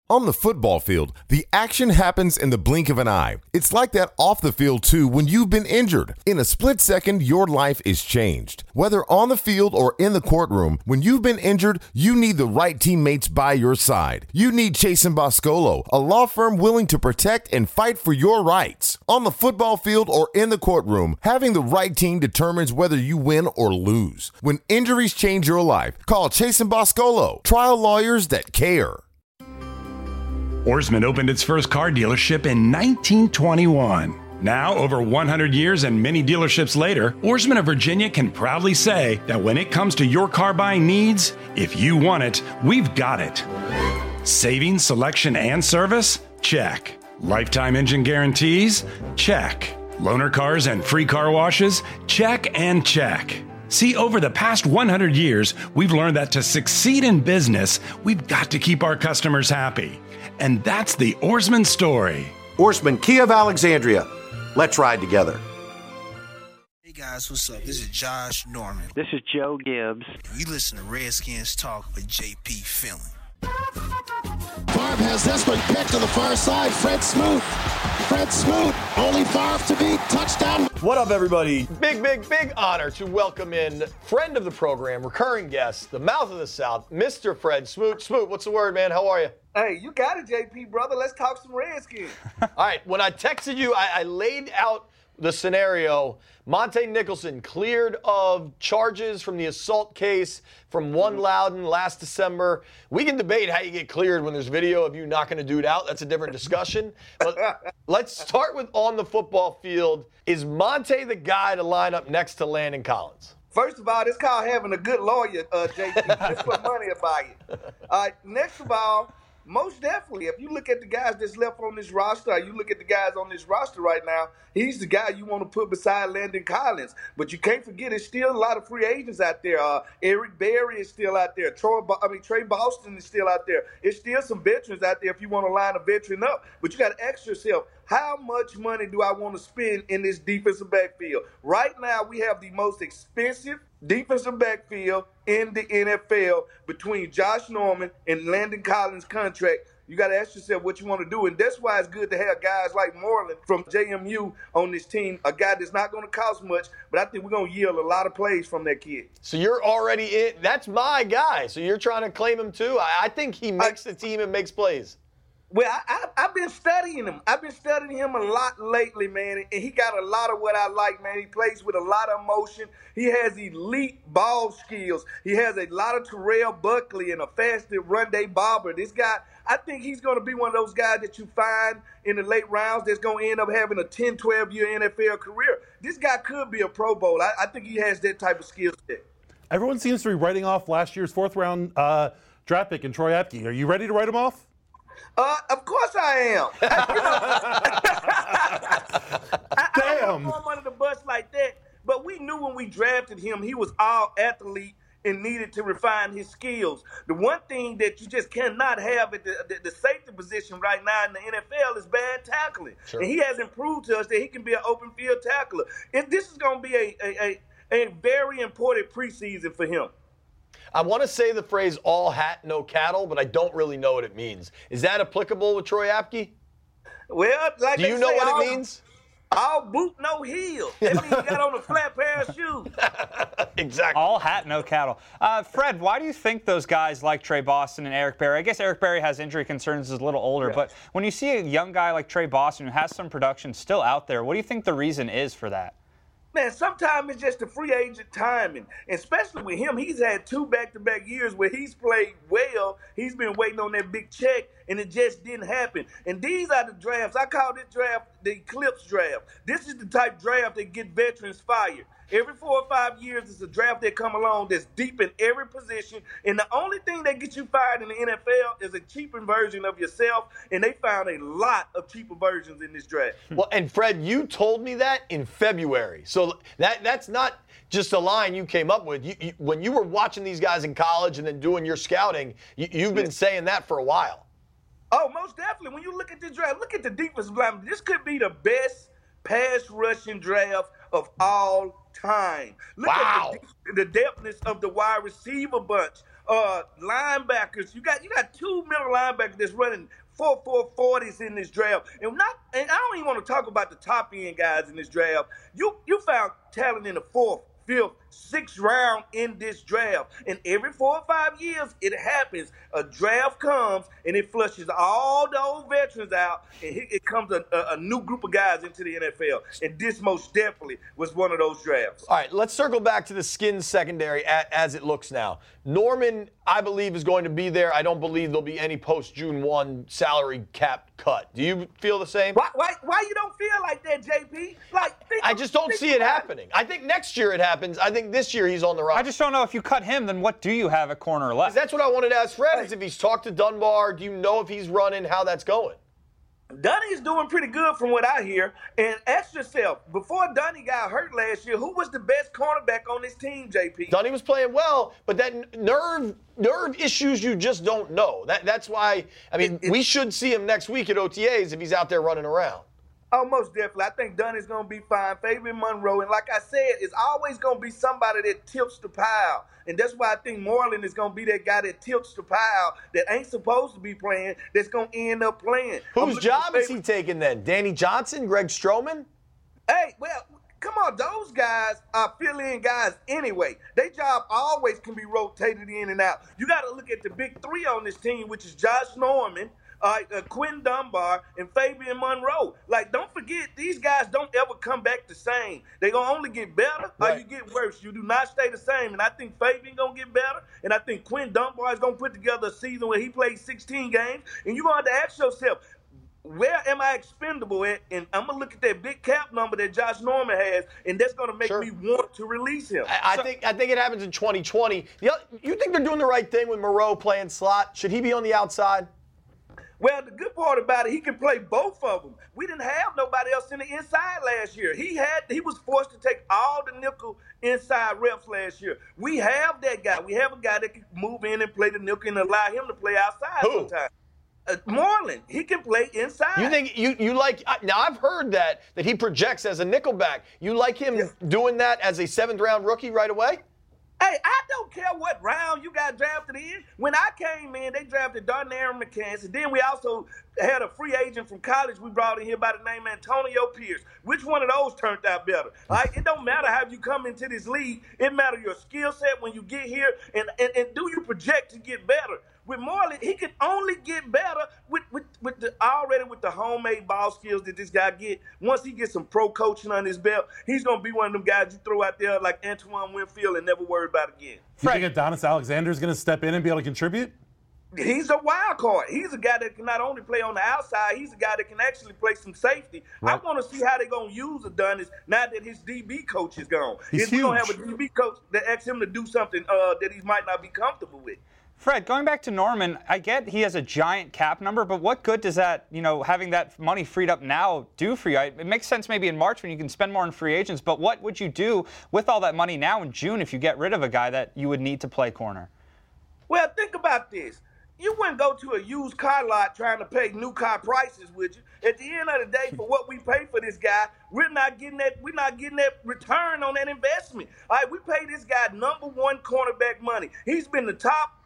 On the football field, the action happens in the blink of an eye. It's like that off the field too when you've been injured. In a split second, your life is changed. Whether on the field or in the courtroom, when you've been injured, you need the right teammates by your side. You need Chase & Boscolo, a law firm willing to protect and fight for your rights. On the football field or in the courtroom, having the right team determines whether you win or lose. When injuries change your life, call Chase & Boscolo, trial lawyers that care. Ourisman opened its first car dealership in 1921. Now, over 100 years and many dealerships later, Ourisman of Virginia can proudly say that when it comes to your car buying needs, if you want it, we've got it. Savings, selection, and service? Check. Lifetime engine guarantees? Check. Loaner cars and free car washes? Check and check. See, over the past 100 years, we've learned that to succeed in business, we've got to keep our customers happy. And that's the Ourisman story. Ourisman Kia of Alexandria. Let's ride together. Hey guys, what's up? This is Josh Norman. This is Joe Gibbs. And you listen to Redskins Talk with JP Philin. Favre has this one picked to the far side. Fred Smoot, only Favre to beat. Touchdown. What up, everybody? Big honor to welcome in friend of the program, recurring guest, the mouth of the South, Mr. Fred Smoot. Smoot, what's the word, man? How are you? Hey, you got it, JP, brother. Let's talk some Redskins. All right, when I texted you, I laid out the scenario. Monte Nicholson cleared of charges from the assault case from one Loudon last December. We can debate how you get cleared when there's video of you knocking a dude out. That's a different discussion. But let's start with on the football field. Is Monte the guy to line up next to Landon Collins? First of all, it's called having a good lawyer, JP. Let's put money about it. All right, next of all, most definitely, if you look at the guys that's left on this roster, or you look at the guys on this roster right now, he's the guy you want to put beside Landon Collins. But you can't forget, there's still a lot of free agents out there. Eric Berry is still out there. Trey Boston is still out there. There's still some veterans out there if you want to line a veteran up. But you got to ask yourself, how much money do I want to spend in this defensive backfield? Right now, we have the most expensive defensive backfield in the NFL between Josh Norman and Landon Collins' contract. You got to ask yourself what you want to do, and that's why it's good to have guys like Moreland from JMU on this team, a guy that's not going to cost much, but I think we're going to yield a lot of plays from that kid. So you're already in. That's my guy, so you're trying to claim him too? I think he makes the team and makes plays. Well, I've been studying him. I've been studying him a lot lately, man, and he got a lot of what I like, man. He plays with a lot of emotion. He has elite ball skills. He has a lot of Terrell Buckley and a faster Rondé Barber. This guy, I think he's going to be one of those guys that you find in the late rounds that's going to end up having a 10, 12-year NFL career. This guy could be a Pro Bowl. I think he has that type of skill set. Everyone seems to be writing off last year's fourth-round draft pick in Troy Apke. Are you ready to write him off? Of course I am. I don't throw him under the bus like that, but we knew when we drafted him, he was all athlete and needed to refine his skills. The one thing that you just cannot have at the safety position right now in the NFL is bad tackling. Sure. And he hasn't proved to us that he can be an open field tackler. This is going to be a very important preseason for him. I want to say the phrase all hat, no cattle, but I don't really know what it means. Is that applicable with Troy Apke? Well, like do you know what it means? All boot, no heel. That means you got on a flat pair of shoes. Exactly. All hat, no cattle. Fred, why do you think those guys like Trey Boston and Eric Berry? I guess Eric Berry has injury concerns, is a little older, but when you see a young guy like Trey Boston who has some production still out there, what do you think the reason is for that? Man, sometimes it's just the free agent timing. Especially with him, he's had 2 back-to-back years where he's played well. He's been waiting on that big check, and it just didn't happen. And these are the drafts. I call this draft the Eclipse draft. This is the type draft that get veterans fired. Every 4 or 5 years, it's a draft that come along that's deep in every position. And the only thing that gets you fired in the NFL is a cheaper version of yourself. And they found a lot of cheaper versions in this draft. Well, and Fred, you told me that in February. So that's not just a line you came up with. You, when you were watching these guys in college and then doing your scouting, you've been saying that for a while. Oh, most definitely. When you look at this draft, look at the defensive line. This could be the best pass rushing draft of all time. Look at the depthness of the wide receiver bunch. linebackers. You got 2 middle linebackers that's running 4.4 40s in this draft. And I don't even want to talk about the top end guys in this draft. You found talent in the 4th, 5th, 6th round in this draft. And every 4 or 5 years, it happens. A draft comes and it flushes all the old veterans out, and it comes a new group of guys into the NFL. And this most definitely was one of those drafts. All right, let's circle back to the Skins secondary as it looks now. Norman, I believe, is going to be there. I don't believe there'll be any post-June 1 salary cap cut. Do you feel the same? Why you don't feel like that, JP? I just don't see it happening. I think next year it happens. I think this year he's on the roster. I just don't know if you cut him, then what do you have at corner left? That's what I wanted to ask Fred, is if he's talked to Dunbar. Do you know if he's running, how that's going? Dunny's doing pretty good from what I hear. And ask yourself, before Dunny got hurt last year, who was the best cornerback on this team, JP? Dunny was playing well, but that nerve issues you just don't know. That's why, we should see him next week at OTAs if he's out there running around. Oh, most definitely. I think Dunny's going to be fine. Fabian Monroe. And like I said, it's always going to be somebody that tilts the pile. And that's why I think Moreland is going to be that guy that tilts the pile that ain't supposed to be playing, that's going to end up playing. Whose job is he taking then? Danny Johnson, Greg Stroman? Hey, well, come on. Those guys are fill-in guys anyway. Their job always can be rotated in and out. You got to look at the big 3 on this team, which is Josh Norman, Quinn Dunbar, and Fabian Monroe. Don't forget, these guys don't ever come back the same. They're going to only get better or you get worse. You do not stay the same. And I think Fabian going to get better. And I think Quinn Dunbar is going to put together a season where he plays 16 games. And you're going to have to ask yourself, where am I expendable at? And I'm going to look at that big cap number that Josh Norman has, and that's going to make me want to release him. I think it happens in 2020. You think they're doing the right thing with Moreau playing slot? Should he be on the outside? Well, the good part about it, he can play both of them. We didn't have nobody else in the inside last year. He was forced to take all the nickel inside reps last year. We have that guy. We have a guy that can move in and play the nickel and allow him to play outside sometimes. Moreland, he can play inside. You think you like? Now I've heard that he projects as a nickelback. You like him doing that as a 7th round rookie right away? Hey, I don't care what round you got drafted in. When I came in, they drafted Darnell McCants, and then we also had a free agent from college we brought in here by the name Antonio Pierce. Which one of those turned out better? All right? It don't matter how you come into this league. It matters your skill set when you get here, and do you project to get better? With Moreland, he can only get better with the homemade ball skills that this guy get. Once he gets some pro coaching on his belt, he's going to be one of them guys you throw out there like Antoine Winfield and never worry about again. You think Adonis Alexander is going to step in and be able to contribute? He's a wild card. He's a guy that can not only play on the outside, he's a guy that can actually play some safety. Right. I want to see how they're going to use Adonis now that his DB coach is gone. If we're going to have a DB coach that asks him to do something that he might not be comfortable with. Fred, going back to Norman, I get he has a giant cap number, but what good does that, having that money freed up now do for you? It makes sense maybe in March when you can spend more on free agents, but what would you do with all that money now in June if you get rid of a guy that you would need to play corner? Well, think about this. You wouldn't go to a used car lot trying to pay new car prices, would you? At the end of the day, for what we pay for this guy, we're not getting that return on that investment. All right, we pay this guy #1 cornerback money. He's been the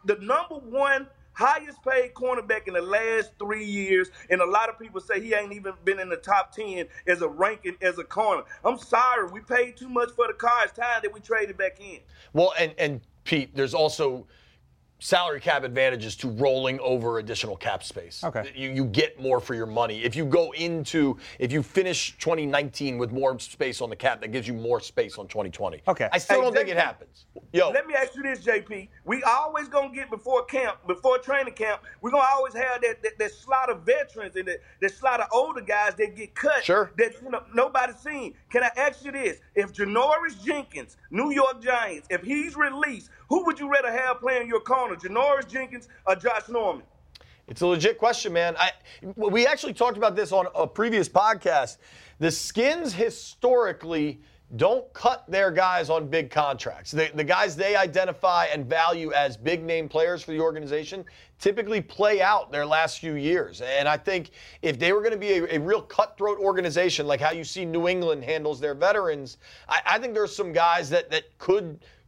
#1 highest paid cornerback in the last 3 years, and a lot of people say he ain't even been in the top 10 as a ranking as a corner. I'm sorry, we paid too much for the car. It's time that we traded back in. Well, and Pete, there's also salary cap advantages to rolling over additional cap space. Okay. You get more for your money. If you finish 2019 with more space on the cap, that gives you more space on 2020. Okay. I still don't think it happens. Let me ask you this, JP. We always going to get before training camp, we're going to always have that slot of veterans and that slot of older guys that get cut. Sure. That nobody's seen. Can I ask you this? If Janoris Jenkins, New York Giants, if he's released, who would you rather have playing your corner, Janoris Jenkins or Josh Norman? It's a legit question, man. We actually talked about this on a previous podcast. The Skins historically don't cut their guys on big contracts. The guys they identify and value as big-name players for the organization typically play out their last few years. And I think if they were going to be a real cutthroat organization, like how you see New England handles their veterans, I think there's some guys that could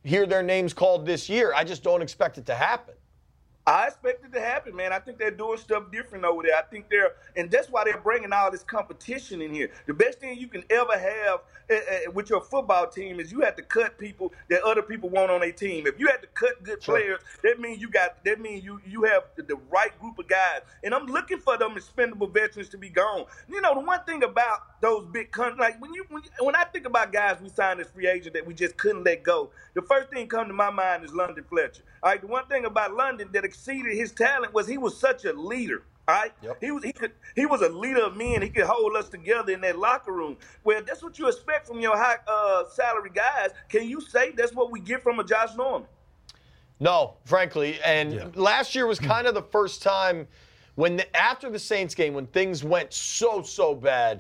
hear their names called this year. I just don't expect it to happen. I expect it to happen, man. I think they're doing stuff different over there. I think and that's why they're bringing all this competition in here. The best thing you can ever have with your football team is you have to cut people that other people want on their team. If you have to cut good players, that means you have the right group of guys. And I'm looking for them expendable veterans to be gone. You know, the one thing about those big countries, like when I think about guys we signed as free agent that we just couldn't let go, the first thing come to my mind is London Fletcher. All right, the one thing about London that exceeded his talent was he was such a leader. All right, yep. He was a leader of men. He could hold us together in that locker room. Well, that's what you expect from your high salary guys. Can you say that's what we get from a Josh Norman? No, frankly. And last year was kind of the first time after the Saints game, when things went so bad,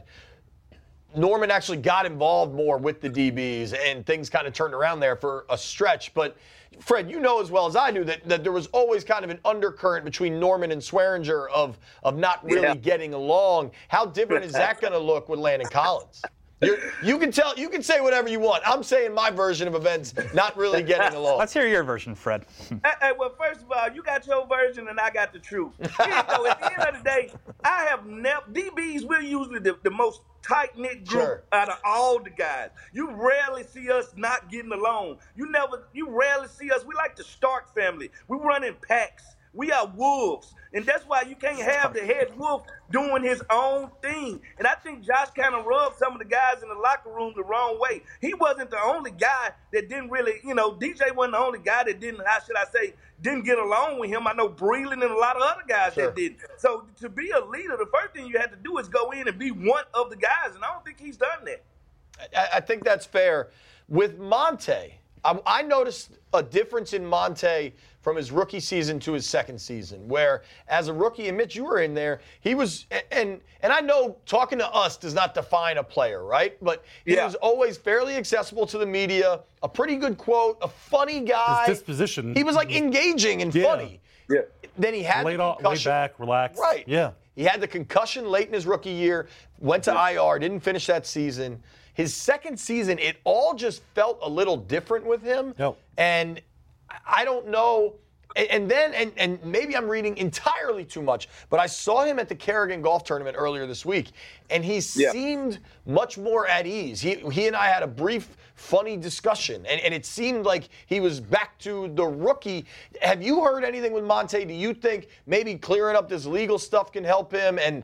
Norman actually got involved more with the DBs, and things kind of turned around there for a stretch. But Fred, you know as well as I do that there was always kind of an undercurrent between Norman and Swearinger of not really getting along. How different is that going to look with Landon Collins? You can say whatever you want. I'm saying my version of events, not really getting along. Let's hear your version, Fred. Well, first of all, you got your version and I got the truth. So at the end of the day, I have DBs, we're usually the most tight-knit group out of all the guys. You rarely see us not getting along. You rarely see us. We like the Stark family. We run in packs. We are wolves. And that's why you can't have the head wolf doing his own thing. And I think Josh kind of rubbed some of the guys in the locker room the wrong way. He wasn't the only guy that didn't really, DJ wasn't the only guy that didn't get along with him. I know Breland and a lot of other guys that didn't. So to be a leader, the first thing you have to do is go in and be one of the guys. And I don't think he's done that. I think that's fair. With Monte, I noticed a difference in Monte from his rookie season to his second season, where as a rookie, and Mitch, you were in there, he was, and I know talking to us does not define a player, right? But he was always fairly accessible to the media, a pretty good quote, a funny guy. His disposition. He was like engaging and funny. Yeah. Then he had the concussion. Laid back, relaxed. Right. Yeah. He had the concussion late in his rookie year, went to IR, didn't finish that season. His second season, it all just felt a little different with him. Yep. And I don't know. And maybe I'm reading entirely too much, but I saw him at the Kerrigan Golf Tournament earlier this week, and he seemed much more at ease. He and I had a brief, funny discussion, and it seemed like he was back to the rookie. Have you heard anything with Monte? Do you think maybe clearing up this legal stuff can help him? And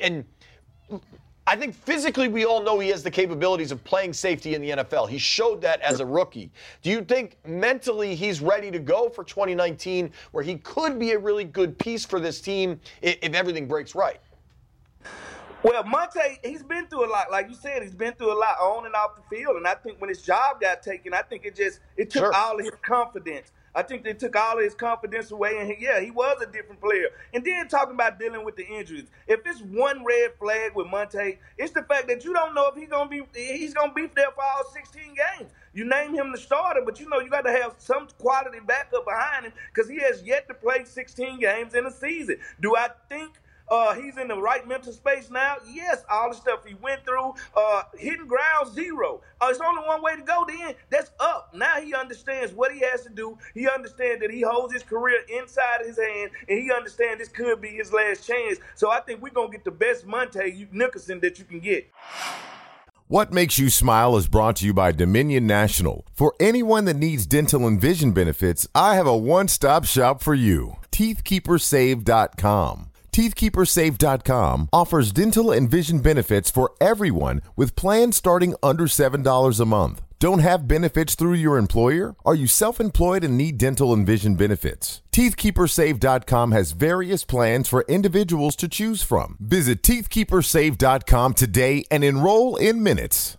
I think physically we all know he has the capabilities of playing safety in the NFL. He showed that as a rookie. Do you think mentally he's ready to go for 2019, where he could be a really good piece for this team if everything breaks right? Well, Monte, he's been through a lot. Like you said, he's been through a lot on and off the field. And I think when his job got taken, I think it took all of his confidence. I think they took all of his confidence away, and he was a different player. And then talking about dealing with the injuries, if it's one red flag with Monte, it's the fact that you don't know if he's gonna be there for all 16 games. You name him the starter, but you got to have some quality backup behind him because he has yet to play 16 games in a season. Do I think he's in the right mental space now? Yes, all the stuff he went through, hitting ground zero. It's only one way to go then. That's up. Now he understands what he has to do. He understands that he holds his career inside his hand, and he understands this could be his last chance. So I think we're going to get the best Monte Nicholson that you can get. What Makes You Smile is brought to you by Dominion National. For anyone that needs dental and vision benefits, I have a one-stop shop for you. TeethKeeperSave.com. TeethKeeperSave.com offers dental and vision benefits for everyone with plans starting under $7 a month. Don't have benefits through your employer? Are you self-employed and need dental and vision benefits? TeethKeeperSave.com has various plans for individuals to choose from. Visit TeethKeeperSave.com today and enroll in minutes.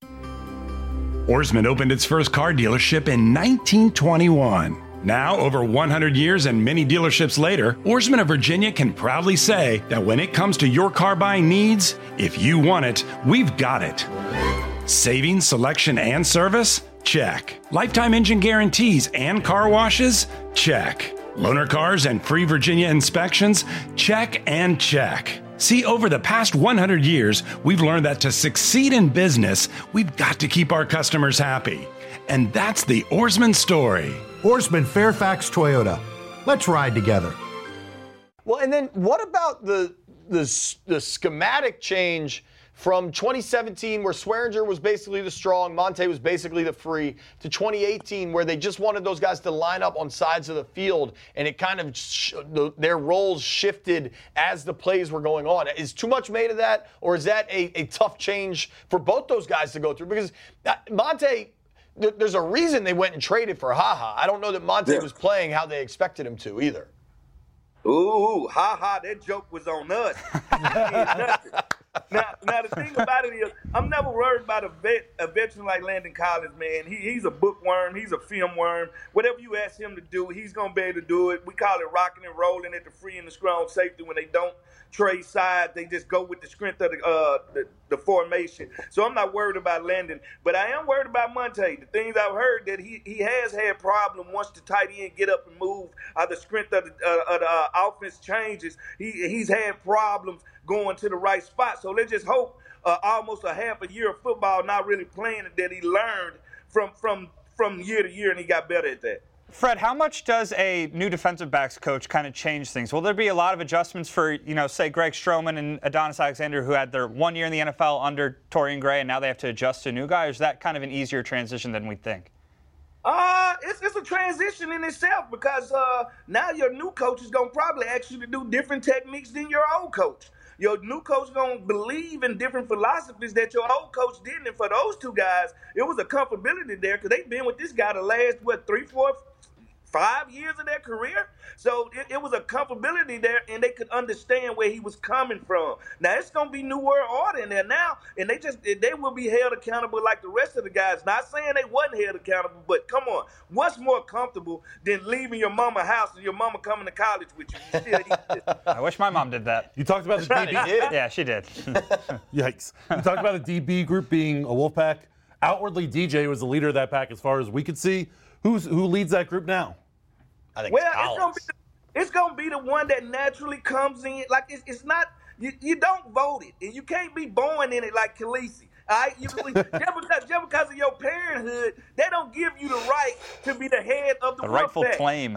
Ourisman opened its first car dealership in 1921. Now, over 100 years and many dealerships later, Ourisman of Virginia can proudly say that when it comes to your car buying needs, if you want it, we've got it. Savings, selection, and service? Check. Lifetime engine guarantees and car washes? Check. Loaner cars and free Virginia inspections? Check and check. See, over the past 100 years, we've learned that to succeed in business, we've got to keep our customers happy. And that's the Oarsman story. Oarsman Fairfax Toyota. Let's ride together. Well, and then what about the schematic change from 2017, where Swearinger was basically the strong, Monte was basically the free, to 2018, where they just wanted those guys to line up on sides of the field, and it kind of their roles shifted as the plays were going on. Is too much made of that, or is that a tough change for both those guys to go through? Because Monte, there's a reason they went and traded for HaHa. I don't know that Monte was playing how they expected him to either. Ooh, that joke was on us. Now the thing about it is, I'm never worried about a veteran like Landon Collins, man. He's a bookworm. He's a film worm. Whatever you ask him to do, he's going to be able to do it. We call it rocking and rolling at the free and the strong safety. When they don't trade sides, they just go with the strength of the formation. So I'm not worried about Landon, but I am worried about Monte. The things I've heard that he has had problem once the tight end get up and move, the strength of the offense changes. He's had problems going to the right spot. So let's just hope almost a half a year of football not really playing that he learned from year to year, and he got better at that. Fred, how much does a new defensive backs coach kind of change things? Will there be a lot of adjustments for, say, Greg Stroman and Adonis Alexander, who had their 1 year in the NFL under Torian Gray, and now they have to adjust to a new guy? Or is that kind of an easier transition than we think? It's a transition in itself, because now your new coach is going to probably ask you to do different techniques than your old coach. Your new coach is going to believe in different philosophies that your old coach didn't. And for those two guys, it was a comfortability there, because they've been with this guy the last, 3, 4, 5 years of their career. So it was a comfortability there, and they could understand where he was coming from. Now, it's going to be new world order in there now, and they will be held accountable like the rest of the guys. Not saying they wasn't held accountable, but come on. What's more comfortable than leaving your mama's house and your mama coming to college with you? You still eat it. I wish my mom did that. You talked about the DB. Yeah, she did. Yikes. You talked about the DB group being a wolf pack. Outwardly, DJ was the leader of that pack as far as we could see. Who leads that group now? I think it's gonna be the one that naturally comes in. Like it's not you don't vote it, and you can't be born in it like Khaleesi. All right, just because of your parenthood, they don't give you the right to be the head of the rightful claim.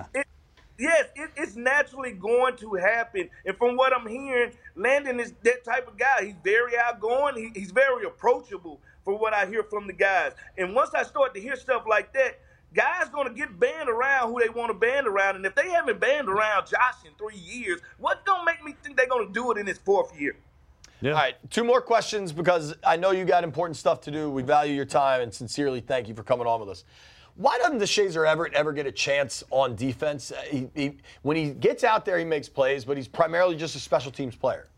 It's naturally going to happen. And from what I'm hearing, Landon is that type of guy. He's very outgoing. He's very approachable, from what I hear from the guys. And once I start to hear stuff like that, guys going to get banned around who they want to band around. And if they haven't banned around Josh in 3 years, what's going to make me think they're going to do it in his 4th year? Yeah. All right, 2 more questions, because I know you got important stuff to do. We value your time, and sincerely thank you for coming on with us. Why doesn't Deshazor Everett ever get a chance on defense? When he gets out there, he makes plays, but he's primarily just a special teams player.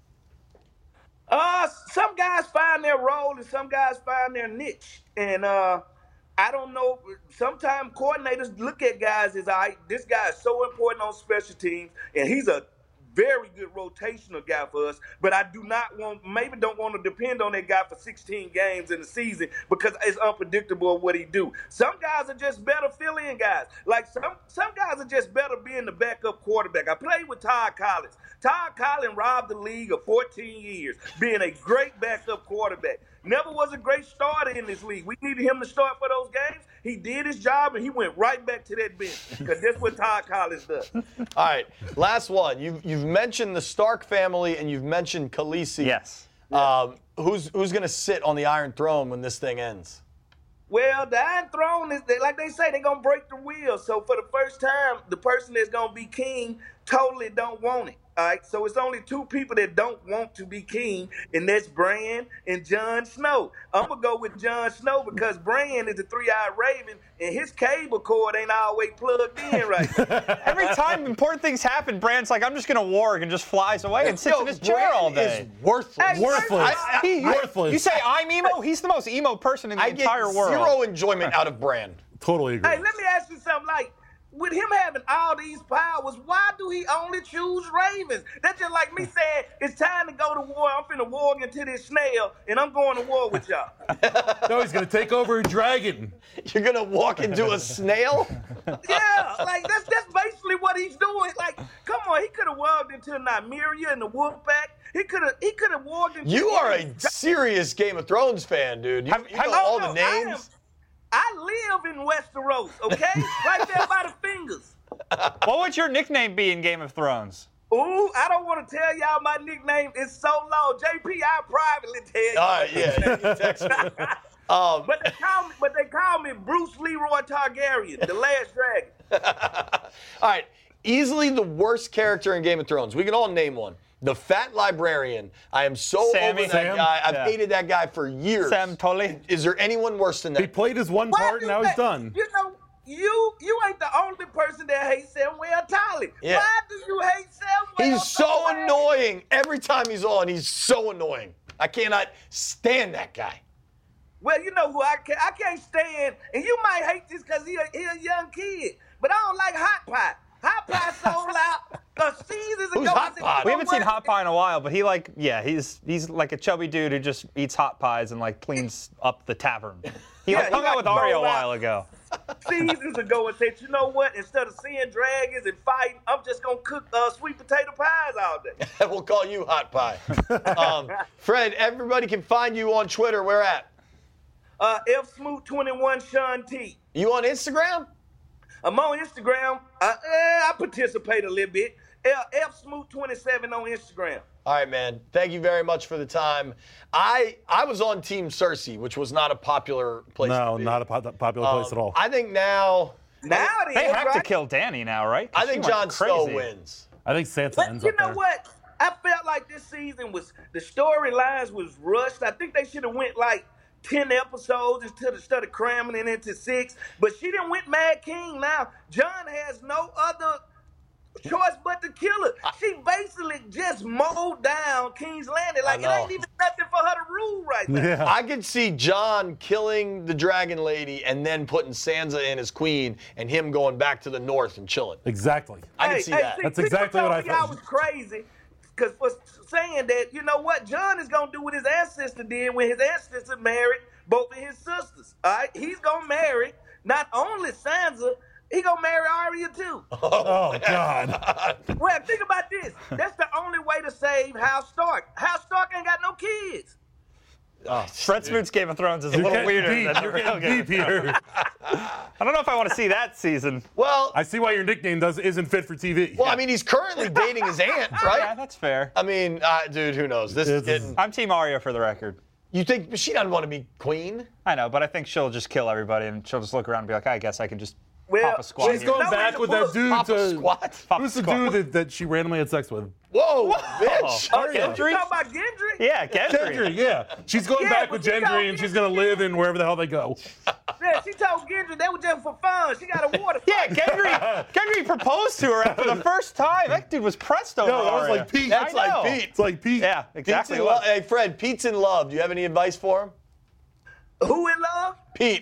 Some guys find their role, and some guys find their niche. And I don't know. Sometimes coordinators look at guys as, this guy is so important on special teams, and he's a very good rotational guy for us, but I don't want to depend on that guy for 16 games in the season, because it's unpredictable what he do. Some guys are just better fill-in guys. Like some guys are just better being the backup quarterback. I played with Todd Collins. Todd Collins robbed the league of 14 years being a great backup quarterback. Never was a great starter in this league. We needed him to start for those games. He did his job, and he went right back to that bench, because that's what Todd Collins does. All right, last one. You've mentioned the Stark family, and you've mentioned Khaleesi. Yes. Who's going to sit on the Iron Throne when this thing ends? Well, the Iron Throne is, like they say, they're going to break the wheel. So for the first time, the person that's going to be king totally don't want it. All right, so it's only 2 people that don't want to be king, and that's Bran and Jon Snow. I'm going to go with Jon Snow, because Bran is the 3-eyed raven, and his cable cord ain't always plugged in right now. Every time important things happen, Bran's like, I'm just going to warg, and just flies away and sits in his chair all day. Is worthless. Hey, Worthless. You say I'm emo? He's the most emo person in the entire world. I get 0 enjoyment out of Bran. Totally agree. Hey, let me ask you something. Like, with him having all these powers, why do he only choose ravens? That's just like me saying, it's time to go to war. I'm finna warg into this snail, and I'm going to war with y'all. No, he's going to take over a dragon. You're going to walk into a snail? Yeah, like that's basically what he's doing. Like, come on, he could have warged into Nymeria and the Wolfpack. He could have warged into... You are a serious Game of Thrones fan, dude. You know all the names. I live in Westeros, okay? Right there by the fingers. What would your nickname be in Game of Thrones? Ooh, I don't want to tell y'all my nickname. It's so long. JP, I'll privately tell you. All right, yeah, you text me. But they call me Bruce Leroy Targaryen, the last dragon. All right, easily the worst character in Game of Thrones. We can all name one. The fat librarian. I am so Sammy. over that guy. I've hated that guy for years. Sam Tully. Is there anyone worse than that? He played his one part, and now he's done. You know, you ain't the only person that hates Samuel Tully. Yeah. Why do you hate Samuel? He's so annoying. Every time he's on, he's so annoying. I cannot stand that guy. Well, you know who I can't stand, and you might hate this because he a young kid, but I don't like Hot Pie. Hot Pie sold out seasons ago. Who's Hot Pie? We haven't seen Hot Pie in a while, but he's like a chubby dude who just eats hot pies and like cleans up the tavern. He hung out with Arya a while ago. Seasons ago and said, you know what? Instead of seeing dragons and fighting, I'm just gonna cook sweet potato pies all day. We'll call you Hot Pie. Fred, everybody can find you on Twitter. Where at? FSmoot21 Sean T. You on Instagram? I'm on Instagram. I participate a little bit. FSmoot27 on Instagram. All right, man. Thank you very much for the time. I was on Team Cersei, which was not a popular place to be. No, not a popular place at all. I think now It They is, have right? to kill Dany now, right? I think Jon Snow wins. I think Sansa But ends you up know there. what? I felt like this season the storylines was rushed. I think they should have went like 10 episodes instead of cramming it into 6. But she didn't went Mad King now. Jon has no other choice but to kill her. She basically just mowed down King's Landing. Like, it ain't even nothing for her to rule right now. Yeah. I could see Jon killing the Dragon Lady and then putting Sansa in as queen and him going back to the north and chilling. Exactly. I can see that. That's exactly what I thought. I thought. was crazy because was saying that, you know what, Jon is going to do what his ancestor did when his ancestor married both of his sisters. All right? He's going to marry not only Sansa, he going to marry Arya too. Oh, God. Well, think about this. That's the only way to save House Stark. House Stark ain't got no kids. Fred Smoot's Game of Thrones is a little weirder than You're the real getting Game deep of Thrones. here. I don't know if I want to see that season. Well, I see why your nickname isn't fit for TV. I mean, he's currently dating his aunt, right? Yeah, that's fair. I mean, dude, who knows? This is getting. I'm Team Arya for the record. You think she doesn't want to be queen? I know, but I think she'll just kill everybody and she'll just look around and be like, I guess I can just Well, pop a squat She's here. going No, back in the with that book, dude Pop a squat? Pop a Who's the squat. dude that she randomly had sex with? Whoa, bitch! Arya. You talking about Gendry? Yeah, Gendry. Gendry, yeah. She's going Yeah, back but with you know, Gendry, and she's going to live in wherever the hell they go. Yeah, she told Gendry that was just for fun. She got a water. Yeah, Gendry proposed to her after the first time. That dude was pressed over No, that was Arya. like Pete. That's I know. like Pete. It's like Pete. Yeah, Pete's exactly. in love. Hey, Fred, Pete's in love. Do you have any advice for him? Who in love? Pete.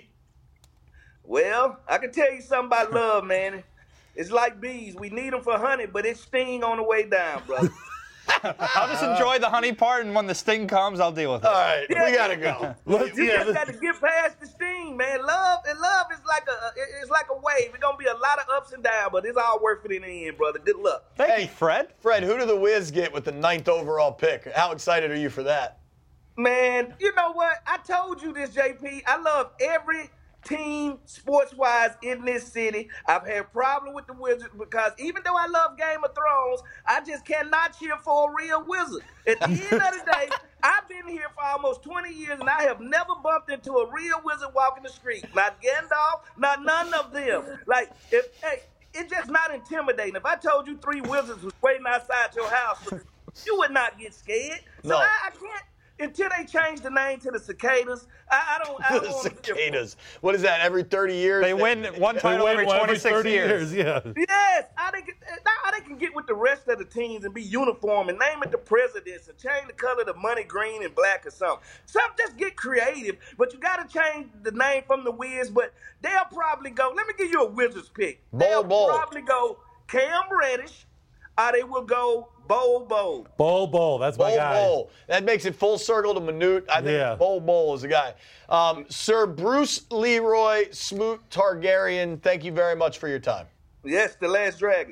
Well, I can tell you something about love, man. It's like bees. We need them for honey, but it sting on the way down, brother. I'll just enjoy the honey part, and when the sting comes, I'll deal with it. All right, we gotta go. You just got to get past the sting, man. Love is like a wave. It's gonna be a lot of ups and downs, but it's all worth it in the end, brother. Good luck. Thank you, Fred. Fred, who did the Wiz get with the 9th overall pick? How excited are you for that? Man, you know what? I told you this, JP. I love every team sports-wise in this city. I've had problem with the Wizards because even though I love Game of Thrones, I just cannot cheer for a real wizard. At the end of the day, I've been here for almost 20 years, and I have never bumped into a real wizard walking the street. Not Gandalf, not none of them. Like, it's just not intimidating. If I told you 3 wizards was waiting outside your house, you would not get scared. So No. I can't. Until they change the name to the Cicadas, I don't The want to Cicadas. What is that? Every 30 years? They win one title every 26 30 years. Yeah. Yes, how they can get with the rest of the teams and be uniform and name it the presidents and change the color to money green and black or something. Just get creative, but you got to change the name from the Wiz. But they'll probably go. Let me give you a Wizards pick. They'll probably go Cam Reddish, or they will go Bol. Bol, that's my guy. Bol. That makes it full circle to Manute. I think Bol is the guy. Sir Bruce Leroy Smoot Targaryen, thank you very much for your time. Yes, the last dragon.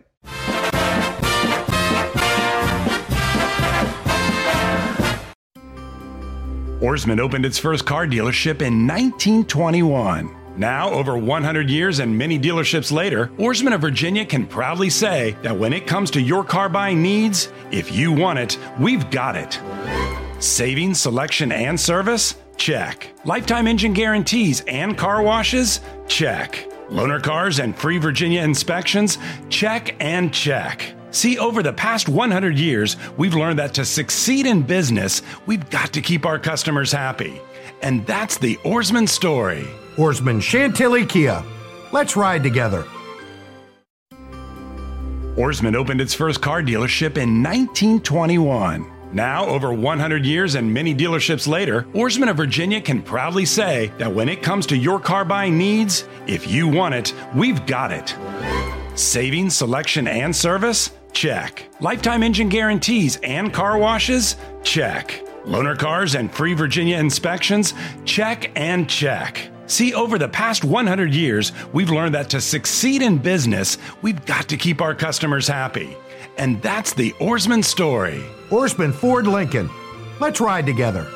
Ourisman opened its first car dealership in 1921. Now, over 100 years and many dealerships later, Ourisman of Virginia can proudly say that when it comes to your car buying needs, if you want it, we've got it. Savings, selection, and service? Check. Lifetime engine guarantees and car washes? Check. Loaner cars and free Virginia inspections? Check and check. See, over the past 100 years, we've learned that to succeed in business, we've got to keep our customers happy. And that's the Ourisman story. Ourisman Chantilly Kia. Let's ride together. Ourisman opened its first car dealership in 1921. Now, over 100 years and many dealerships later, Ourisman of Virginia can proudly say that when it comes to your car buying needs, if you want it, we've got it. Savings, selection, and service? Check. Lifetime engine guarantees and car washes? Check. Loaner cars and free Virginia inspections? Check and check. See, over the past 100 years, we've learned that to succeed in business, we've got to keep our customers happy. And that's the Ourisman story. Ourisman Ford Lincoln. Let's ride together.